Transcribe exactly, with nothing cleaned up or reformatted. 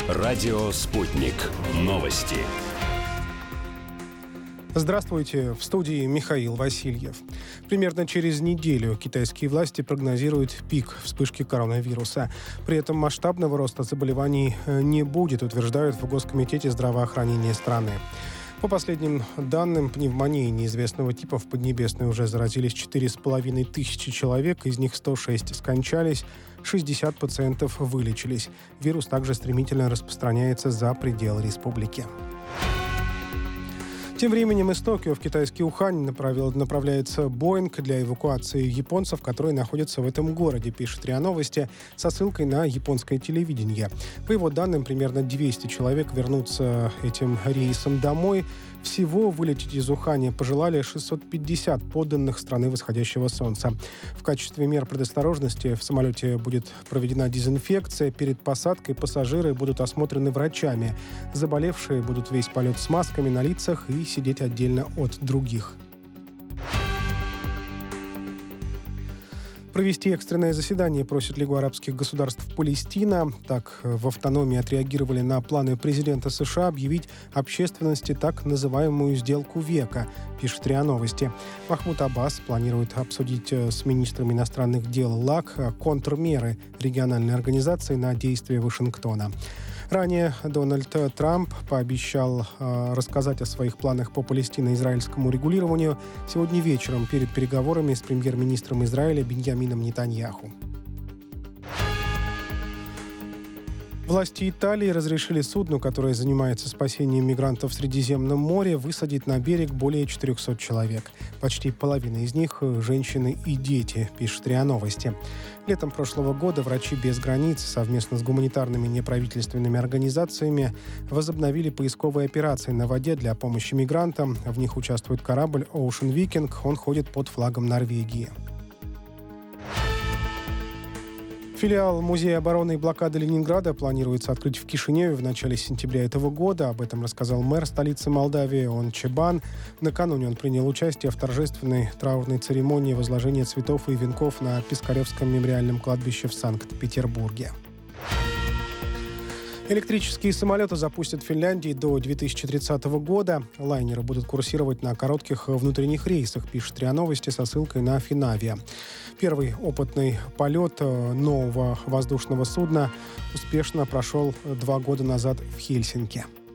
Радио «Спутник». Новости. Здравствуйте, в студии Михаил Васильев. Примерно через неделю китайские власти прогнозируют пик вспышки коронавируса. При этом масштабного роста заболеваний не будет, утверждают в Госкомитете здравоохранения страны. По последним данным, пневмонией неизвестного типа в Поднебесной уже заразились четыре с половиной тысячи человек, из них сто шесть скончались, шестьдесят пациентов вылечились. Вирус также стремительно распространяется за пределы республики. Тем временем из Токио в китайский Ухань направил, направляется Боинг для эвакуации японцев, которые находятся в этом городе, пишет РИА Новости, со ссылкой на японское телевидение. По его данным, примерно двести человек вернутся этим рейсом домой. Всего вылететь из Уханя пожелали шестьсот пятьдесят подданных страны восходящего солнца. В качестве мер предосторожности в самолете будет проведена дезинфекция. Перед посадкой пассажиры будут осмотрены врачами. Заболевшие будут весь полет с масками на лицах и сидеть отдельно от других. Провести экстренное заседание просит Лигу арабских государств Палестина. Так, в автономии отреагировали на планы президента США объявить общественности так называемую «сделку века», пишет РИА Новости. Махмуд Аббас планирует обсудить с министром иностранных дел ЛАК контрмеры региональной организации на действия Вашингтона. Ранее Дональд Трамп пообещал э, рассказать о своих планах по палестино-израильскому регулированию сегодня вечером перед переговорами с премьер-министром Израиля Биньямином Нетаньяху. Власти Италии разрешили судну, которое занимается спасением мигрантов в Средиземном море, высадить на берег более четырехсот человек. Почти половина из них – женщины и дети, пишет РИА Новости. Летом прошлого года «Врачи без границ» совместно с гуманитарными неправительственными организациями возобновили поисковые операции на воде для помощи мигрантам. В них участвует корабль Ocean Viking, он ходит под флагом Норвегии. Филиал Музея обороны и блокады Ленинграда планируется открыть в Кишиневе в начале сентября этого года. Об этом рассказал мэр столицы Молдавии Он Чебан. Накануне он принял участие в торжественной траурной церемонии возложения цветов и венков на Пискаревском мемориальном кладбище в Санкт-Петербурге. Электрические самолеты запустят в Финляндии до две тысячи тридцатого года. Лайнеры будут курсировать на коротких внутренних рейсах, пишет РИА Новости со ссылкой на Финавиа. Первый опытный полет нового воздушного судна успешно прошел два года назад в Хельсинки.